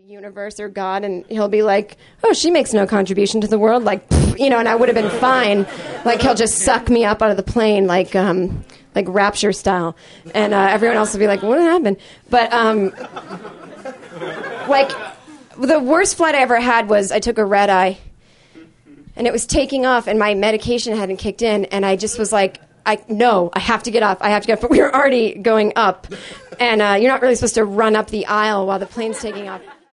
universe or God, and he'll be like, oh, she makes no contribution to the world, like, and I would have been fine. Like, he'll just suck me up out of the plane, like Rapture style, and everyone else will be like, what happened? But like, the worst flight I ever had was I took a red eye, and it was taking off, and my medication hadn't kicked in, and I just was like, I have to get off. But we were already going up, and you're not really supposed to run up the aisle while the plane's taking off.